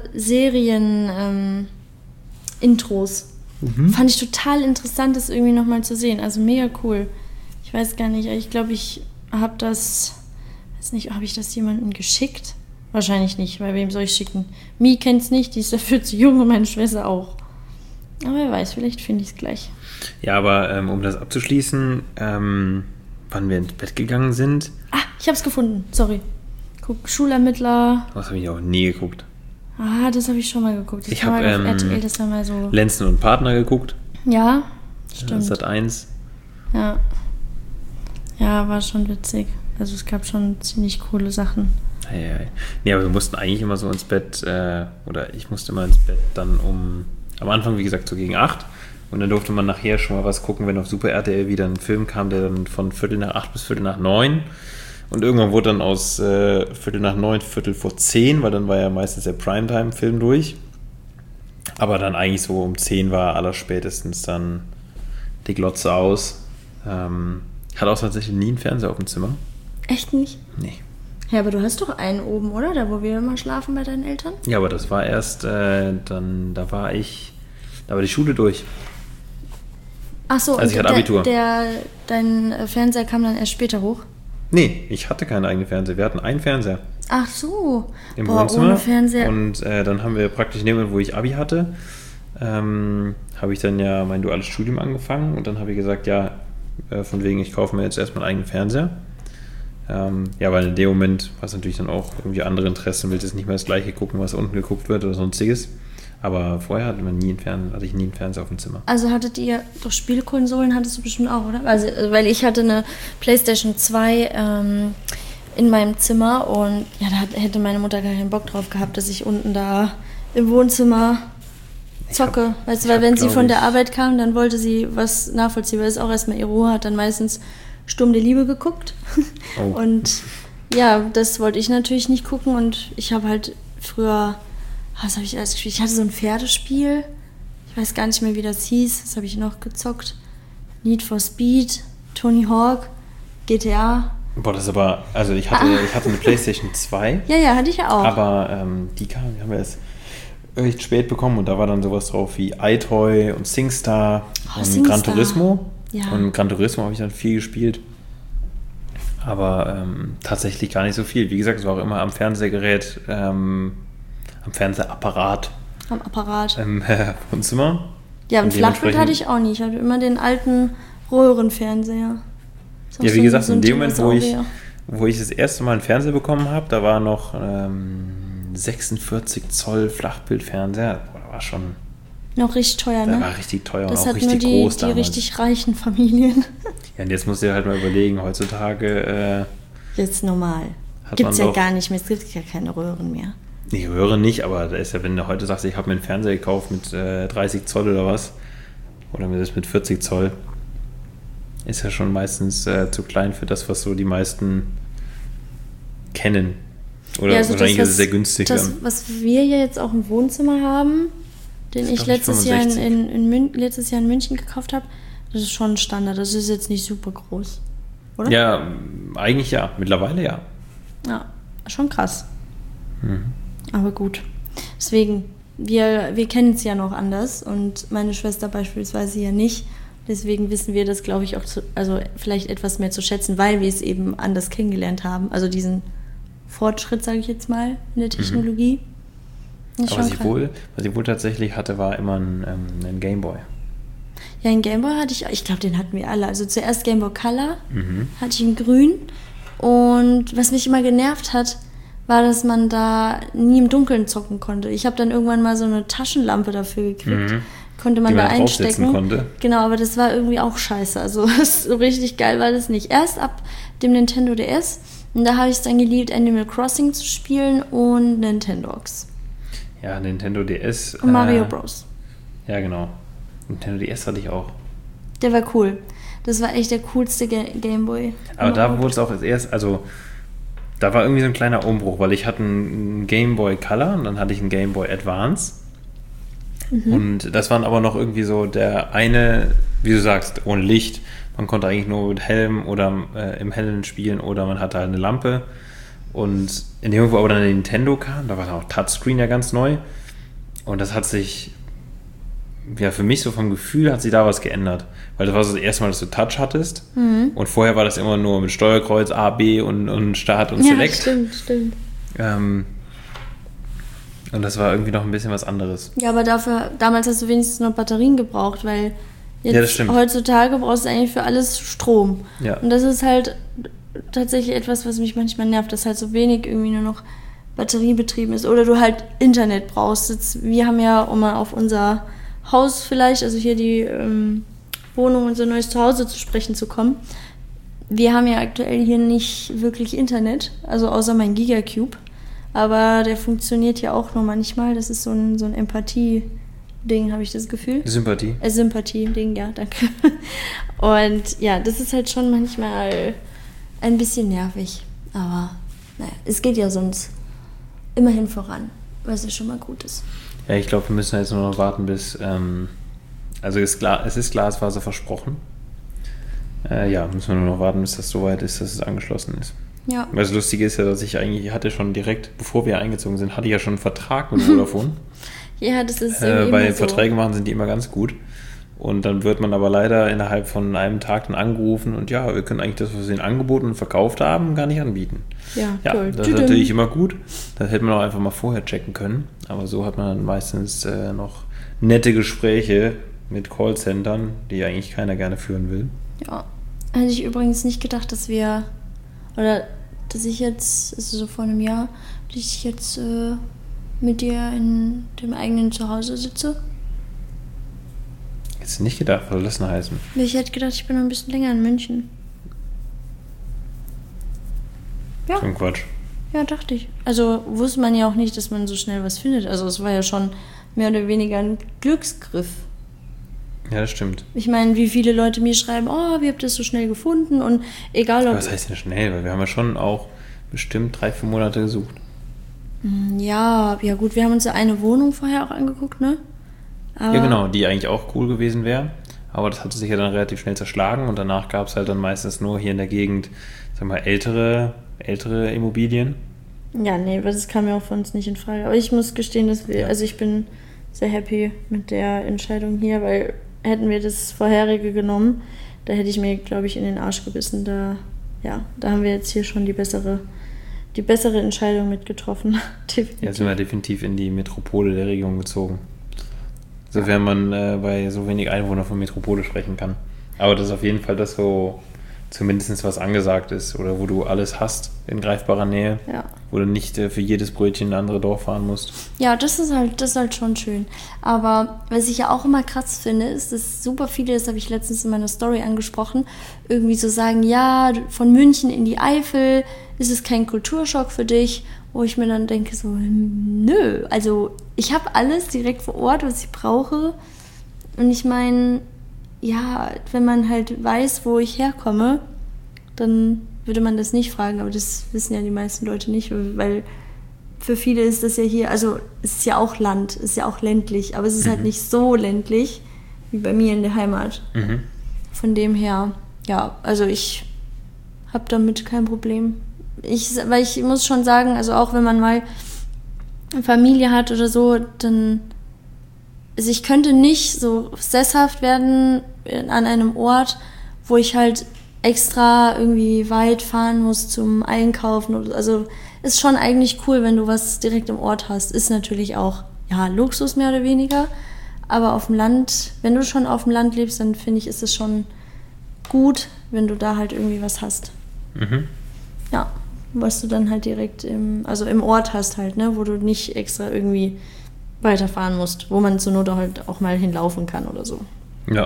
Serien-Intros. Fand ich total interessant, das irgendwie nochmal zu sehen. Also mega cool. Ich weiß gar nicht, ich glaube, ich habe das, weiß nicht, habe ich das jemandem geschickt? Wahrscheinlich nicht, weil wem soll ich schicken? Mi kennt's nicht, die ist dafür zu jung und meine Schwester auch. Aber wer weiß, vielleicht finde ich es gleich. Ja, aber um das abzuschließen, wann wir ins Bett gegangen sind. Ah, ich habe es gefunden, sorry. Guck, Schulermittler. Das habe ich auch nie geguckt. Ah, das habe ich schon mal geguckt. Ich habe RTL, das war mal so. Lenzen und Partner geguckt. Ja, stimmt. Sat 1. Ja. Ja, war schon witzig. Also es gab schon ziemlich coole Sachen. Hey. Nee, aber wir mussten eigentlich immer so ins Bett, oder ich musste immer ins Bett dann am Anfang, wie gesagt, so gegen 8. Und dann durfte man nachher schon mal was gucken, wenn auf Super RTL wieder ein Film kam, der dann von 8:15 bis 8:45. Und irgendwann wurde dann aus 8:45, 9:45, weil dann war ja meistens der Primetime-Film durch. Aber dann eigentlich so um 10 war allerspätestens dann die Glotze aus. Hat auch tatsächlich nie einen Fernseher auf dem Zimmer. Echt nicht? Nee. Ja, aber du hast doch einen oben, oder? Da, wo wir immer schlafen bei deinen Eltern? Ja, aber das war erst, da war die Schule durch. Ach so, also ich hatte Abitur. Dein Fernseher kam dann erst später hoch? Nee, ich hatte keinen eigenen Fernseher. Wir hatten einen Fernseher. Ach so. Im Wohnzimmer. Ohne Fernseher. Und dann haben wir praktisch in dem Moment, wo ich Abi hatte, habe ich dann ja mein duales Studium angefangen und dann habe ich gesagt, ja, von wegen, ich kaufe mir jetzt erstmal einen eigenen Fernseher. Ja, weil in dem Moment war es natürlich dann auch irgendwie andere Interessen, will jetzt nicht mehr das Gleiche gucken, was unten geguckt wird oder sonstiges. Aber vorher hatte ich nie einen Fernseher auf dem Zimmer. Also hattet ihr, doch Spielkonsolen hattest du bestimmt auch, oder? Also, weil ich hatte eine PlayStation 2 in meinem Zimmer und ja, da hätte meine Mutter gar keinen Bock drauf gehabt, dass ich unten da im Wohnzimmer zocke. Weißt du, weil wenn sie von der Arbeit kam, dann wollte sie was Nachvollziehbares, auch erstmal ihre Ruhe, hat dann meistens Sturm der Liebe geguckt. Oh. Und ja, das wollte ich natürlich nicht gucken. Und ich habe halt früher, was habe ich alles gespielt? Ich hatte so ein Pferdespiel. Ich weiß gar nicht mehr, wie das hieß. Das habe ich noch gezockt. Need for Speed, Tony Hawk, GTA. Boah, das ist aber, also ich hatte eine PlayStation 2. Ja, hatte ich ja auch. Aber die haben wir erst recht spät bekommen und da war dann sowas drauf wie iToy und SingStar und SingStar. Gran Turismo. Ja. Und Gran Turismo habe ich dann viel gespielt. Aber tatsächlich gar nicht so viel. Wie gesagt, es war auch immer am Fernsehgerät, am Fernsehapparat. Am Apparat. Im Wohnzimmer. Ja, ein Und Flachbild dementsprechend- hatte ich auch nicht. Ich hatte immer den alten Röhrenfernseher. Ist auch Ja, wie so gesagt, ein in dem Moment, Dinosaurier. wo ich das erste Mal einen Fernseher bekommen habe, da war noch 46 Zoll Flachbildfernseher. Boah, da war schon, Noch richtig teuer, der ne? war richtig teuer Das und auch hat nur richtig die groß damals. richtig reichen Familien. Ja, und jetzt musst du dir halt mal überlegen, heutzutage Jetzt normal. Hat Gibt's man ja doch- gar nicht mehr. Es gibt ja keine Röhren mehr. ich höre nicht, aber da ist ja, wenn du heute sagst, ich habe mir einen Fernseher gekauft mit 30 Zoll oder was, oder mir das mit 40 Zoll, ist ja schon meistens zu klein für das, was so die meisten kennen. Oder Ja, also wahrscheinlich das, ist es sehr günstig. Das, was wir ja jetzt auch im Wohnzimmer haben, den Das ich ist, glaub ich, letztes Jahr, 65. letztes Jahr in München gekauft habe, das ist schon ein Standard. Das ist jetzt nicht super groß. Oder? Ja, eigentlich ja. Mittlerweile ja. Ja, schon krass. Mhm. Aber gut. Deswegen, wir kennen es ja noch anders und meine Schwester beispielsweise ja nicht. Deswegen wissen wir das, glaube ich, auch also vielleicht etwas mehr zu schätzen, weil wir es eben anders kennengelernt haben. Also diesen Fortschritt, sage ich jetzt mal, in der Technologie. Ist Aber schon krass. was sie wohl tatsächlich hatte, war immer ein Gameboy. Ja, einen Gameboy hatte ich glaube, den hatten wir alle. Also zuerst Gameboy Color, Mhm. hatte ich in grün. Und was mich immer genervt hat, war, dass man da nie im Dunkeln zocken konnte. Ich habe dann irgendwann mal so eine Taschenlampe dafür gekriegt. Mhm. Konnte man Die da man draufsetzen einstecken. konnte. Genau, aber das war irgendwie auch scheiße. Also so richtig geil war das nicht. Erst ab dem Nintendo DS. Und da habe ich es dann geliebt, Animal Crossing zu spielen und Nintendogs. Ja, Nintendo DS. Und Mario Bros. Ja, genau. Nintendo DS hatte ich auch. Der war cool. Das war echt der coolste Gameboy. Aber da wurde es auch als erst, also da war irgendwie so ein kleiner Umbruch, weil ich hatte einen Game Boy Color und dann hatte ich einen Game Boy Advance. Und das waren aber noch irgendwie so der eine, wie du sagst, ohne Licht. Man konnte eigentlich nur mit Helm oder im Hellen spielen oder man hatte halt eine Lampe. Und in dem Moment, wo aber dann der Nintendo kam, da war dann auch Touchscreen ja ganz neu. Und das hat sich, ja, für mich so vom Gefühl hat sich da was geändert. Weil das war so das erste Mal, dass du Touch hattest. Und vorher war das immer nur mit Steuerkreuz, A, B und Start und Select. Ja, stimmt. Und das war irgendwie noch ein bisschen was anderes. Ja, aber dafür, damals hast du wenigstens noch Batterien gebraucht, weil jetzt Ja, das stimmt. heutzutage brauchst du eigentlich für alles Strom. Ja. Und das ist halt tatsächlich etwas, was mich manchmal nervt, dass halt so wenig irgendwie nur noch batteriebetrieben ist. Oder du halt Internet brauchst. Jetzt, wir haben ja, um mal auf unser Haus vielleicht, also hier die Wohnung, unser neues Zuhause zu sprechen zu kommen. Wir haben ja aktuell hier nicht wirklich Internet, also außer mein Gigacube. Aber der funktioniert ja auch nur manchmal. Das ist so ein Empathie-Ding, habe ich das Gefühl. Sympathie. Sympathie-Ding, ja, danke. Und ja, das ist halt schon manchmal ein bisschen nervig. Aber naja, es geht ja sonst immerhin voran, was ja schon mal gut ist. Ja, ich glaube, wir müssen jetzt nur noch warten, bis. Also es ist Glasfaser versprochen. Ja, müssen wir nur noch warten, bis das soweit ist, dass es angeschlossen ist. Ja. Das Lustige ist ja, dass ich hatte schon direkt, bevor wir eingezogen sind, hatte ich ja schon einen Vertrag mit Vodafone. Ja, das ist Bei immer den so. Verträgen machen sind die immer ganz gut. Und dann wird man aber leider innerhalb von einem Tag dann angerufen und ja, wir können eigentlich das, was wir ihnen angeboten und verkauft haben, gar nicht anbieten. Ja, Ja, toll. das ist natürlich immer gut. Das hätte man auch einfach mal vorher checken können. Aber so hat man dann meistens noch nette Gespräche mit Callcentern, die eigentlich keiner gerne führen will. Ja. Hätte ich übrigens nicht gedacht, dass ich jetzt, also so vor einem Jahr, dass ich jetzt mit dir in dem eigenen Zuhause sitze. Jetzt nicht gedacht, was soll das denn heißen? Ich hätte gedacht, ich bin noch ein bisschen länger in München. Ja. So ein Quatsch. Ja, dachte ich. Also wusste man ja auch nicht, dass man so schnell was findet. Also es war ja schon mehr oder weniger ein Glücksgriff. Ja, das stimmt. Ich meine, wie viele Leute mir schreiben, oh, wie habt ihr das so schnell gefunden? Und egal ob... Was heißt denn schnell? Weil wir haben ja schon auch bestimmt 3-4 Monate gesucht. Ja, gut, wir haben uns ja eine Wohnung vorher auch angeguckt, ne? Aber Ja, genau, die eigentlich auch cool gewesen wäre. Aber das hatte sich ja dann relativ schnell zerschlagen und danach gab es halt dann meistens nur hier in der Gegend, sag mal, ältere Immobilien. Ja, nee, das kam ja auch für uns nicht in Frage. Aber ich muss gestehen, dass wir, also ich bin sehr happy mit der Entscheidung hier, weil hätten wir das vorherige genommen, da hätte ich mir, glaube ich, in den Arsch gebissen. Da haben wir jetzt hier schon die bessere Entscheidung mitgetroffen. Ja, sind wir definitiv in die Metropole der Region gezogen. Sofern man bei so wenig Einwohnern von Metropole sprechen kann. Aber das ist auf jeden Fall das, wo zumindest was angesagt ist oder wo du alles hast in greifbarer Nähe, wo du nicht für jedes Brötchen in ein anderes Dorf fahren musst. Ja, das ist halt schon schön. Aber was ich ja auch immer krass finde, ist, dass super viele, das habe ich letztens in meiner Story angesprochen, irgendwie so sagen, ja, von München in die Eifel, ist es kein Kulturschock für dich? Wo ich mir dann denke so, nö, also ich habe alles direkt vor Ort, was ich brauche. Und ich meine, ja, wenn man halt weiß, wo ich herkomme, dann würde man das nicht fragen, aber das wissen ja die meisten Leute nicht, weil für viele ist das ja hier, also es ist ja auch Land, es ist ja auch ländlich, aber es ist halt nicht so ländlich wie bei mir in der Heimat. Von dem her, ja, also ich habe damit kein Problem. Weil ich muss schon sagen, also auch wenn man mal eine Familie hat oder so, dann, also ich könnte nicht so sesshaft werden an einem Ort, wo ich halt extra irgendwie weit fahren muss zum Einkaufen. Also ist schon eigentlich cool, wenn du was direkt im Ort hast. Ist natürlich auch, ja, Luxus mehr oder weniger. Aber auf dem Land, wenn du schon auf dem Land lebst, dann finde ich, ist es schon gut, wenn du da halt irgendwie was hast. Ja, was du dann halt direkt im Ort hast halt, ne, wo du nicht extra irgendwie weiterfahren musst, wo man zur Not halt auch mal hinlaufen kann oder so. Ja.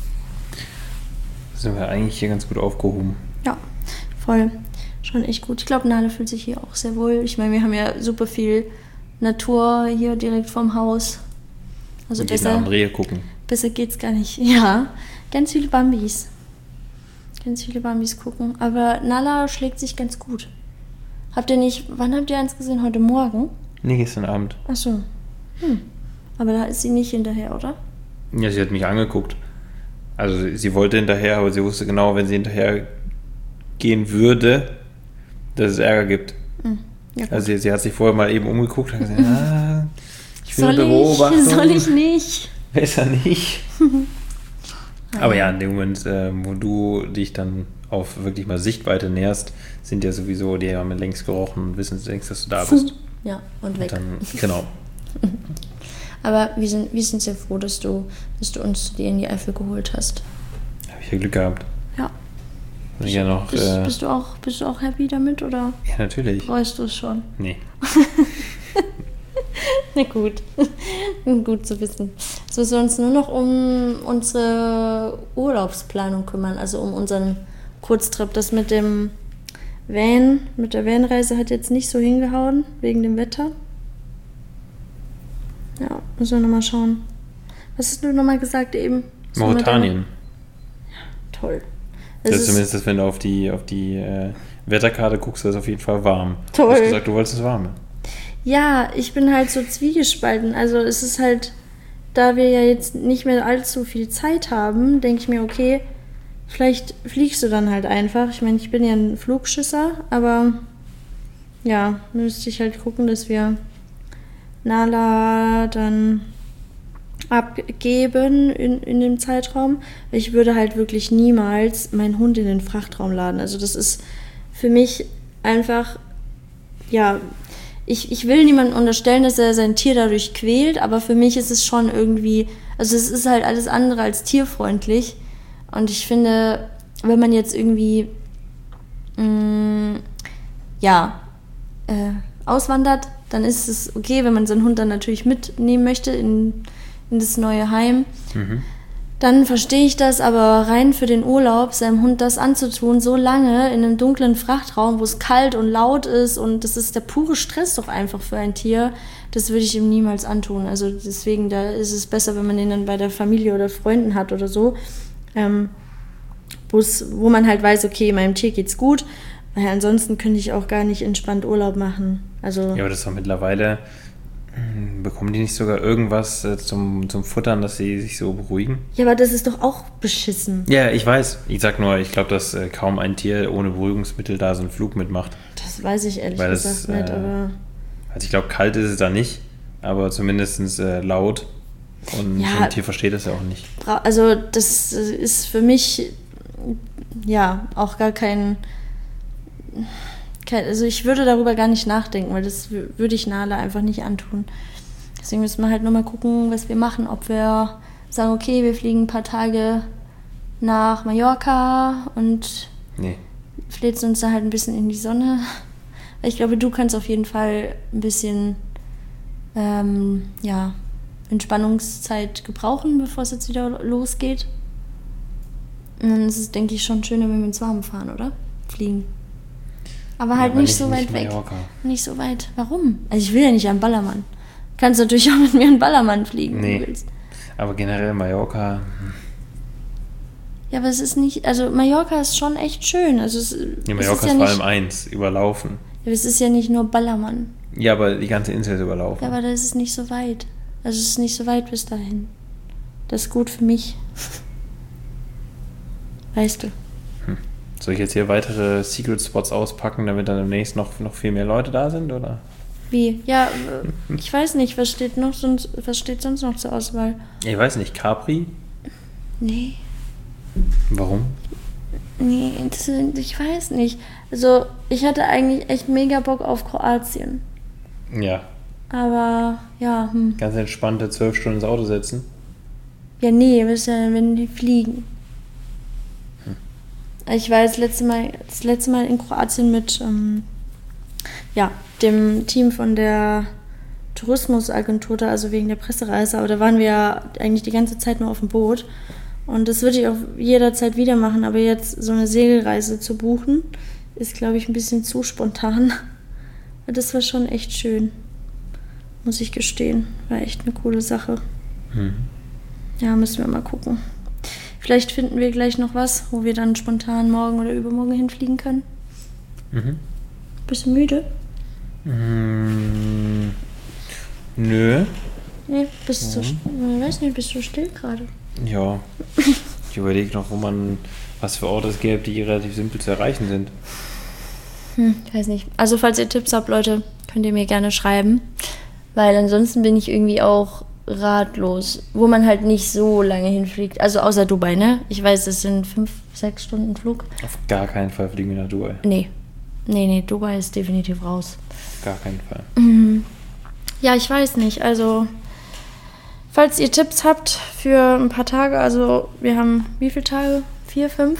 Sind wir eigentlich hier ganz gut aufgehoben. Ja, voll. Schon echt gut. Ich glaube, Nale fühlt sich hier auch sehr wohl. Ich meine, wir haben ja super viel Natur hier direkt vorm Haus. Also und besser, nach Rehe gucken. Besser geht's gar nicht. Ja, ganz viele Bambis. Ganz viele Bambis gucken. Aber Nala schlägt sich ganz gut. Wann habt ihr eins gesehen? Heute Morgen? Nee, gestern Abend. Ach so. Aber da ist sie nicht hinterher, oder? Ja, sie hat mich angeguckt. Also sie wollte hinterher, aber sie wusste genau, wenn sie hinterher gehen würde, dass es Ärger gibt. Ja, also sie hat sich vorher mal eben umgeguckt und gesagt, ich will eine Beobachtung. Soll ich nicht? Besser nicht. Aber ja, in dem Moment, wo du dich dann auf wirklich mal Sichtweite näherst, sind ja sowieso, die haben längst gerochen und wissen längst, dass du da bist. Ja, und weg. Und dann, genau. Aber wir sind sehr froh, dass du uns die in die Eifel geholt hast. Habe ich ja Glück gehabt. Ja. Ja noch, bist du auch happy damit, oder? Ja, natürlich. Freust du es schon? Nee. Na gut. Gut zu wissen. Jetzt müssen wir uns nur noch um unsere Urlaubsplanung kümmern, also um unseren Kurztrip. Das mit der Vanreise hat jetzt nicht so hingehauen, wegen dem Wetter. Ja, müssen wir nochmal schauen. Was hast du nochmal gesagt eben? Mauretanien. Ja, toll. Das ist zumindest, wenn du auf die Wetterkarte guckst, ist es auf jeden Fall warm. Toll. Du hast gesagt, du wolltest es warm. Ja, ich bin halt so zwiegespalten. Also es ist halt, da wir ja jetzt nicht mehr allzu viel Zeit haben, denke ich mir, okay, vielleicht fliegst du dann halt einfach. Ich meine, ich bin ja ein Flugschisser, aber ja, müsste ich halt gucken, dass wir Nala dann abgeben in dem Zeitraum. Ich würde halt wirklich niemals meinen Hund in den Frachtraum laden. Also das ist für mich einfach, ja, ich will niemandem unterstellen, dass er sein Tier dadurch quält, aber für mich ist es schon irgendwie, also es ist halt alles andere als tierfreundlich. Und ich finde, wenn man jetzt irgendwie auswandert, dann ist es okay, wenn man seinen Hund dann natürlich mitnehmen möchte in das neue Heim. dann verstehe ich das, aber rein für den Urlaub, seinem Hund das anzutun, so lange in einem dunklen Frachtraum, wo es kalt und laut ist und das ist der pure Stress doch einfach für ein Tier, das würde ich ihm niemals antun. Also deswegen, da ist es besser, wenn man den dann bei der Familie oder Freunden hat oder so, wo man halt weiß, okay, meinem Tier geht's gut, weil ansonsten könnte ich auch gar nicht entspannt Urlaub machen. Also Ja, aber das ist doch mittlerweile, bekommen die nicht sogar irgendwas zum Futtern, dass sie sich so beruhigen? ja, aber das ist doch auch beschissen. Ja, ich weiß. Ich sag nur, ich glaube, dass kaum ein Tier ohne Beruhigungsmittel da so einen Flug mitmacht. Das weiß ich ehrlich Weil gesagt nicht, aber Also ich glaube, kalt ist es da nicht, aber zumindest laut. Und Ja. so ein Tier versteht das ja auch nicht. also das ist für mich ja auch gar kein also ich würde darüber gar nicht nachdenken, weil das würde ich Nala einfach nicht antun. Deswegen müssen wir halt nochmal gucken, was wir machen, ob wir sagen, okay, wir fliegen ein paar Tage nach Mallorca und Nee. flitzen uns da halt ein bisschen in die Sonne. Weil ich glaube, du kannst auf jeden Fall ein bisschen Entspannungszeit gebrauchen, bevor es jetzt wieder losgeht. Und dann ist es, denke ich, schon schöner, wenn wir ins Warme fahren, oder? Fliegen. Aber halt aber nicht so weit weg. Mallorca. Nicht so weit. Warum? Also ich will ja nicht am Ballermann. Du kannst natürlich auch mit mir an Ballermann fliegen, wenn Nee. du willst. Aber generell Mallorca, Ja, aber es ist nicht, also Mallorca ist schon echt schön. Also Mallorca ist vor allem eins, überlaufen. ja, es ist ja nicht nur Ballermann. Ja, aber die ganze Insel ist überlaufen. Ja, aber da ist es nicht so weit. Also es ist nicht so weit bis dahin. Das ist gut für mich. Weißt du. Soll ich jetzt hier weitere Secret Spots auspacken, damit dann demnächst noch viel mehr Leute da sind, oder? Wie? Ja, ich weiß nicht, was steht sonst noch zur Auswahl? Ich weiß nicht, Capri? Nee, Warum? ich weiß nicht. Also ich hatte eigentlich echt mega Bock auf Kroatien. Ja, Aber, ja, ganz entspannte 12 Stunden ins Auto setzen. Ja, nee, wir müssen ja, wenn die fliegen. Ich war das letzte Mal in Kroatien mit dem Team von der Tourismusagentur da, also wegen der Pressereise, aber da waren wir ja eigentlich die ganze Zeit nur auf dem Boot. Und das würde ich auch jederzeit wieder machen, aber jetzt so eine Segelreise zu buchen, ist, glaube ich, ein bisschen zu spontan. Das war schon echt schön, muss ich gestehen. War echt eine coole Sache. Ja, müssen wir mal gucken. Vielleicht finden wir gleich noch was, wo wir dann spontan morgen oder übermorgen hinfliegen können. Bist du müde? Nö. Nee, bist du still gerade? Ja. Ich überlege noch, was für Orte es gäbe, die relativ simpel zu erreichen sind. Ich weiß nicht. Also falls ihr Tipps habt, Leute, könnt ihr mir gerne schreiben. Weil ansonsten bin ich irgendwie auch ratlos, wo man halt nicht so lange hinfliegt. Also außer Dubai, ne? Ich weiß, das sind 5-6 Stunden Flug. Auf gar keinen Fall fliegen wir nach Dubai. Nee, Dubai ist definitiv raus. Auf gar keinen Fall. Ja, ich weiß nicht. Also, falls ihr Tipps habt für ein paar Tage, also wir haben wie viele Tage? 4, 5?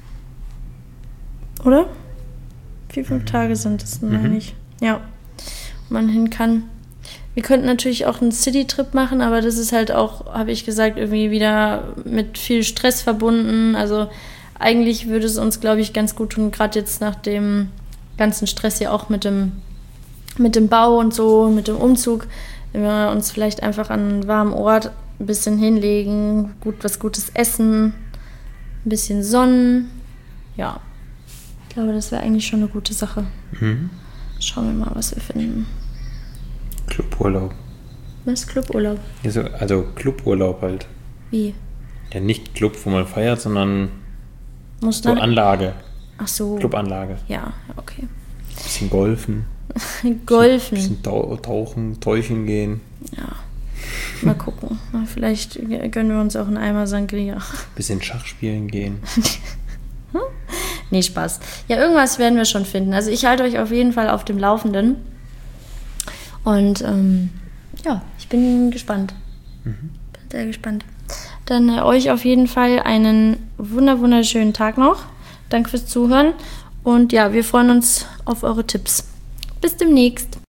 Oder? 4, 5 Tage sind es, meine ich. Ja, wo man hin kann. Wir könnten natürlich auch einen City-Trip machen, aber das ist halt auch, habe ich gesagt, irgendwie wieder mit viel Stress verbunden. Also eigentlich würde es uns, glaube ich, ganz gut tun, gerade jetzt nach dem ganzen Stress ja auch mit dem Bau und so, mit dem Umzug, wenn wir uns vielleicht einfach an einen warmen Ort ein bisschen hinlegen, was Gutes essen, ein bisschen Sonnen. Ja, ich glaube, das wäre eigentlich schon eine gute Sache. Schauen wir mal, was wir finden. Cluburlaub. Was? Cluburlaub? Ja, also Cluburlaub halt. Wie? Ja, nicht Club, wo man feiert, sondern Muss so dann... Anlage. Ach so. Clubanlage. Ja, okay. Bisschen golfen. Golfen. Bisschen tauchen, Täuschen gehen. Ja. Mal gucken. Vielleicht gönnen wir uns auch einen Eimer Sangria. Bisschen Schach spielen gehen. Nee, Spaß. Ja, irgendwas werden wir schon finden. Also ich halte euch auf jeden Fall auf dem Laufenden. Und ja, ich bin gespannt. Bin sehr gespannt. Dann euch auf jeden Fall einen wunderschönen Tag noch. Danke fürs Zuhören. Und ja, wir freuen uns auf eure Tipps. Bis demnächst.